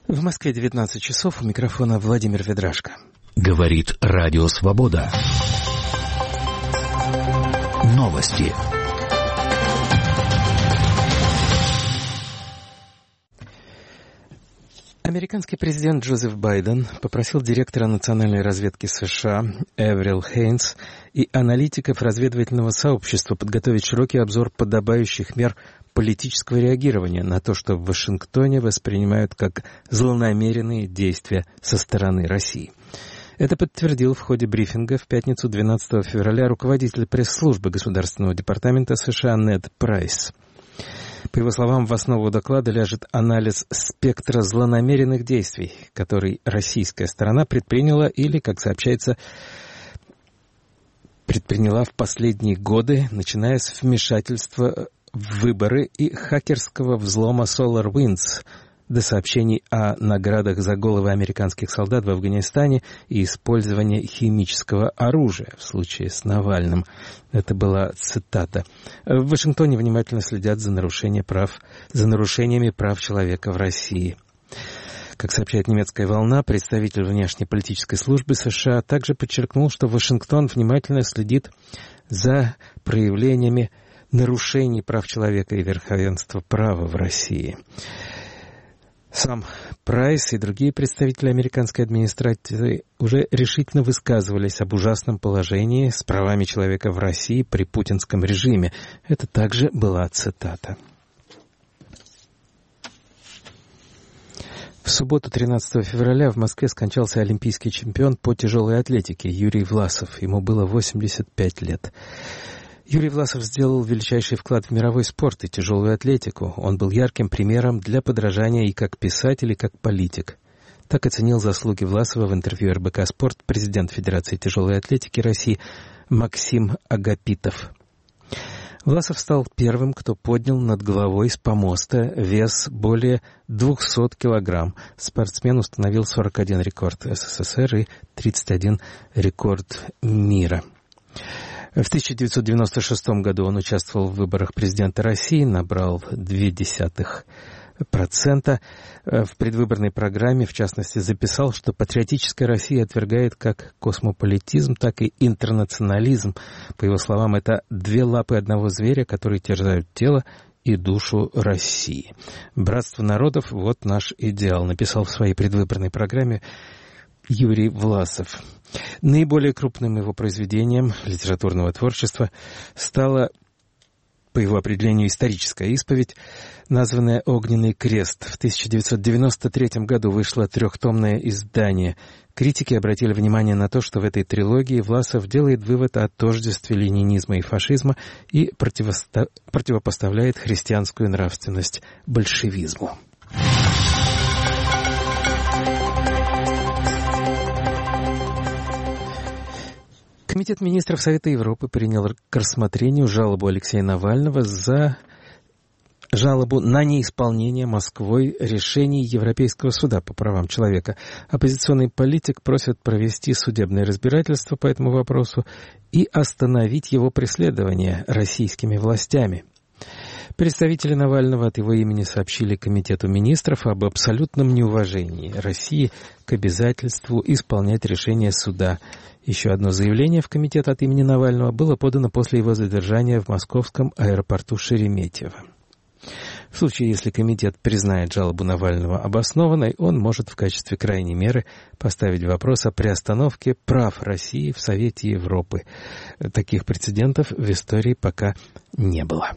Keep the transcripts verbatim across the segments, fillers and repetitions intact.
В Москве девятнадцать часов, у микрофона Владимир Ведрашко. Говорит Радио Свобода. Новости. Американский президент Джозеф Байден попросил директора национальной разведки США Эверил Хейнс и аналитиков разведывательного сообщества подготовить широкий обзор подобающих мер политического реагирования на то, что в Вашингтоне воспринимают как злонамеренные действия со стороны России. Это подтвердил в ходе брифинга в пятницу двенадцатого февраля руководитель пресс-службы Государственного департамента США Нед Прайс. По его словам, в основу доклада ляжет анализ спектра злонамеренных действий, который российская сторона предприняла или, как сообщается, предприняла в последние годы, начиная с вмешательства в выборы и хакерского взлома SolarWinds до сообщений о наградах за головы американских солдат в Афганистане и использования химического оружия в случае с Навальным. Это была цитата. В Вашингтоне внимательно следят за, нарушение прав, за нарушениями прав человека в России. Как сообщает немецкая «Волна», представитель внешнеполитической службы США также подчеркнул, что Вашингтон внимательно следит за проявлениями нарушений прав человека и верховенства права в России. Сам Прайс и другие представители американской администрации уже решительно высказывались об ужасном положении с правами человека в России при путинском режиме. Это также была цитата. В субботу, тринадцатого февраля, в Москве скончался олимпийский чемпион по тяжелой атлетике Юрий Власов. Ему было восемьдесят пять лет. Юрий Власов сделал величайший вклад в мировой спорт и тяжелую атлетику. Он был ярким примером для подражания и как писатель, и как политик. Так оценил заслуги Власова в интервью эр бэ ка «Спорт» президент Федерации тяжелой атлетики России Максим Агапитов. Власов стал первым, кто поднял над головой с помоста вес более двухсот килограмм. Спортсмен установил сорок один рекорд эс эс эс эр и тридцать один рекорд мира. В тысяча девятьсот девяносто шестом году он участвовал в выборах президента России, набрал ноль целых две десятых процента. В предвыборной программе, в частности, записал, что патриотическая Россия отвергает как космополитизм, так и интернационализм. По его словам, это две лапы одного зверя, которые терзают тело и душу России. «Братство народов — вот наш идеал», написал в своей предвыборной программе Юрий Власов. Наиболее крупным его произведением литературного творчества стала, по его определению, историческая исповедь, названная «Огненный крест». В тысяча девятьсот девяносто третьем году вышло трехтомное издание. Критики обратили внимание на то, что в этой трилогии Власов делает вывод о тождестве ленинизма и фашизма и противосто... противопоставляет христианскую нравственность большевизму. Комитет министров Совета Европы принял к рассмотрению жалобу Алексея Навального за жалобу на неисполнение Москвой решений Европейского суда по правам человека. Оппозиционный политик просит провести судебное разбирательство по этому вопросу и остановить его преследование российскими властями. Представители Навального от его имени сообщили Комитету министров об абсолютном неуважении России к обязательству исполнять решение суда. Еще одно заявление в комитет от имени Навального было подано после его задержания в московском аэропорту Шереметьево. В случае, если комитет признает жалобу Навального обоснованной, он может в качестве крайней меры поставить вопрос о приостановке прав России в Совете Европы. Таких прецедентов в истории пока не было.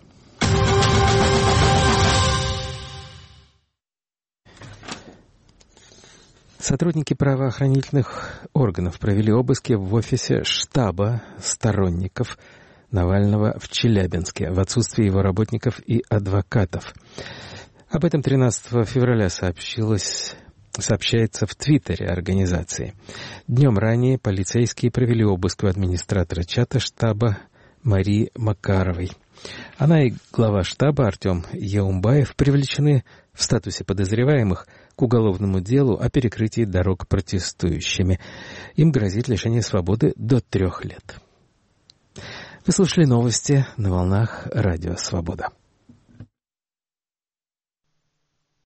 Сотрудники правоохранительных органов провели обыски в офисе штаба сторонников Навального в Челябинске в отсутствие его работников и адвокатов. Об этом тринадцатого февраля сообщилось, сообщается в Твиттере организации. Днем ранее полицейские провели обыск у администратора чата штаба Марии Макаровой. Она и глава штаба Артем Яумбаев привлечены в статусе подозреваемых к уголовному делу о перекрытии дорог протестующими. Им грозит лишение свободы до трех лет. Вы слушали новости на волнах Радио Свобода.